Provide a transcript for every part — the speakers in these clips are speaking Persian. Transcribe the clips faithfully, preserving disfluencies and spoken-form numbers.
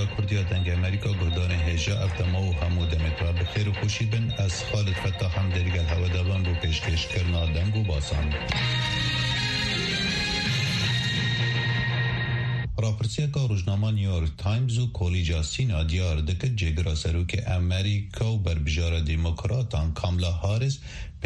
کردیا دنگ امریکا گردان هجا افتما و همو دمترا بخیر و خوشی بن از خالد فتح هم درگل هوا دابان بو پیشکش کرنا دنگ و باسان. راپرسیه که روزنامه نیویورک تایمز و کلیجا سینا دیار دکت جگرا سروک امریکا و بربجار دموکراتان کاملا هاریس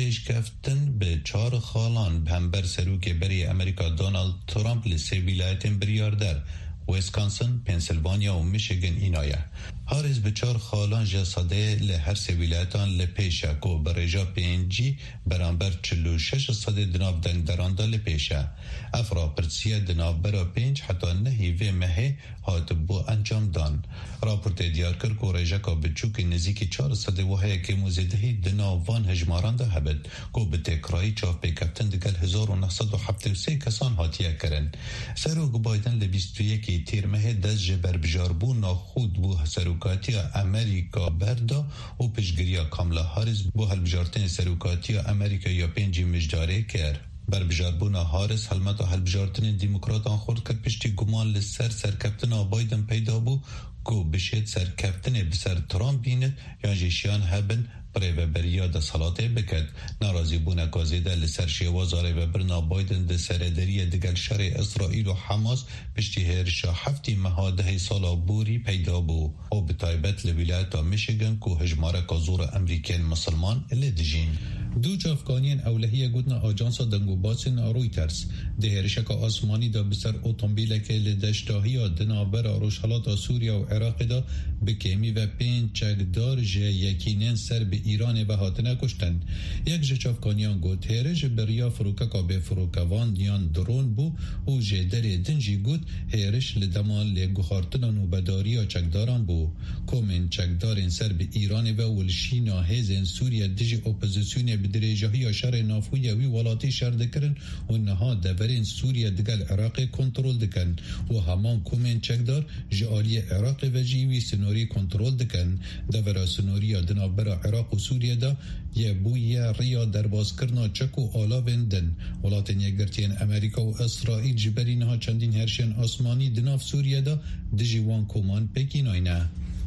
پیشکفتن به چهار خالان بهمبر سروک بری امریکا دونالد ترامپ لسی ولایتین بریاردر ویسکانسن، پنسیلوانیا و میشیگن اینایه. هاریس به چهار خالان جساده لهر سی ولایتان لپیشه که برجا پینجی برانبر چلو شش صده دناب دنگ درانده لپیشه. افرا پرسیه دناب برا پینج حتی نهی و مهی هات بو انجام دان. راپورت دیار کرد که رجا که بچوک نزیکی چهار صده وحیه که موزیدهی دناوان هجماران ده هبد که به تکرایی چاف پیکفتن دگل هزار و نهصد و هفتاد و سه کسان هاتیه کرن. سروک بایدن لبیست و یکی تیرمه دست جبر بجاربو ناخود بو سروکاتی امریکا بردا و پشگریا کاملا هاریس بو هلبجارتن سروکاتی امریکا یا پنجی مجداره کر. بر بجاربونا هاریس حلمت و هلبجارتن دیموکراتان خورد کرد پشتی گمان لسر سرکفتن بایدن پیدا بو که بشید سرکفتن بسر ترامپ بینه یا جیشیان هبن برای بریا ده صلاته بکد. ناراضی بونه کازیده لسر شیوازاره و برنا بایدن ده سردری دگل شر اسرائیل و حماس پشتی هرشا هفتی مهاده سالا بوری پیدا بو او به تایبت لولایت میشیگن که هجماره کازور امریکن مسلمان لدجین. دو افغانیان اولهیه گودنا آجانسا دنگو باسن رویترز ده هرشک آسمانی دا بسر اوتومبیل که لدشتاهی دنابر روشالات سوریا و عراق دا بکیمی و پین چکدار جه یکینن سر به ایران و هاتنه کشتن. یک جه افغانیان گود هرش بریا فروککا به فروکوان دیان درون بو و جه در دنجی گود هرش لدمان لگوخارتن و بداری چکداران بو. کومن چکدارن سر به ایران و ولشینا هزن سوریا دیجی اپوزیسیون بدرجه‌های شر نافوی وی ولاتی شر دکرن و نها دورین سوریه دگل عراق کنترل دکن و همان کومن چکدار جالی عراق و جیوی سنوری کنترل دکن. دورا سنوری دنابرا عراق و سوریه دا یه بوی ریا درباز کرنا چک و آلا وندن. ولاتن یگرتین امریکا و اسرائیل جبرین ها چندین هرشن آسمانی دناف سوریه دا دجی وان کومان پکین آینه.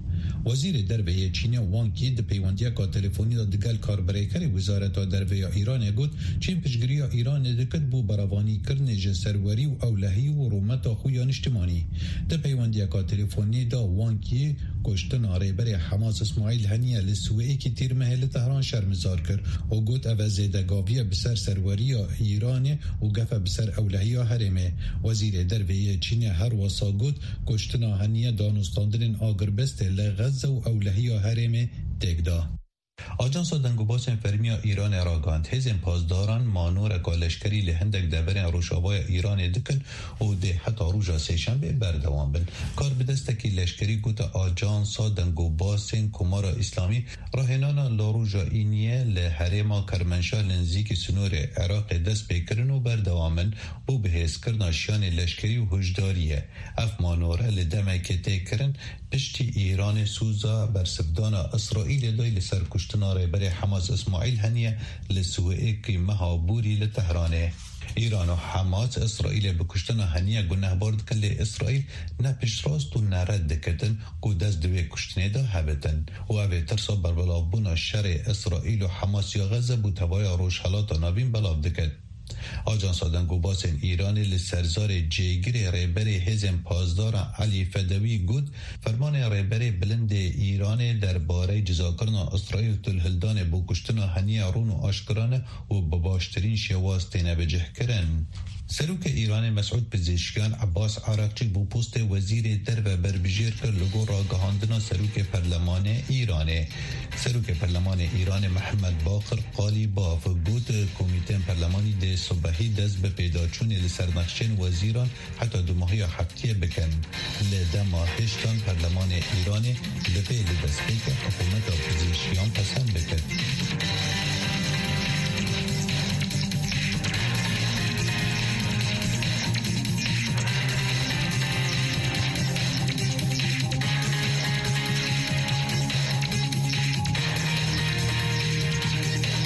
وزیر درویه چین وان کی د پیوندیا کا تلفنی د دگل کاربریکر وزارت درویه ایران گفت چین پشگیری ایران دکت بو بروانی کرن جسروری و اولهی و رومت خویان اجتماعی. د پیوندیا کا تلفنی دا وان کی گشتن اره بر حماس اسماعیل هنیه لسوئی کی تیر محل تهران شرمزار کرد و گفت اوزیده گاویه بسر سروری ایران و گف بسر اولهی حرمه. وزیر درویه چین هر وسا گفت گشتن هنیه دانستاندن آگربست غزه و اولهی حرم تگدا. آجانس دنگوباس فرمیا ایران راگاند هزین پاسداران مانور کالشکری لهندک دورن روشابای ایران دکن و ده حتی روژا سیشنبه بردوان بن. کار بدستکی لشکری گوت آجانس دنگوباس کمارا اسلامی راهنانا لاروژا اینیه لحرما کرمنشا لنزیک سنور عراق دست بکرن و بردوان بن و به حس کرنا شیان لشکری و هجداریه. اف مانوره لدمک تکرن پشتی ایران سوزا بر سفدان اسرائیل دای لسر کشتناره برای حماس اسماعیل هنیه لسوئه که مهابوری لتهرانه. ایران و حماس اسرائیل بکشتن هنیه گناه بارد کن لی اسرائیل نه پیش راست و نه رد کتن که دست دوی کشتنه دا هبتن و اوه ترسا بر بلابون شر اسرائیل و حماس یا غزه بو توای روش حالات نابین بلاب دکت. آجانس دنگوباس ایران لسرزار جیگر ریبر هزم پازدار علی فدوی گود فرمان ریبر بلند ایران درباره جزاکرن اسرائیل تلهلدان بو کشتن هنی رون و آشکران و بباشترین شواستین بجه کرن. سروک ایران مسعود پزشکیان عباس عراقچی بو پوست وزیر در و بربجیر که لگو را گهاندنا سروک پرلمان ایرانه. سروک پرلمان ایران محمد باقر قالی با فگوت کمیته پرلمانی ده صبحی دست به پیداچون لسرنقشن وزیران حتی دو ماهی هفتیه بکن. لده ماهشتان پرلمان ایران لپه لدست بکن حکومت پزشکیان پسند بکن.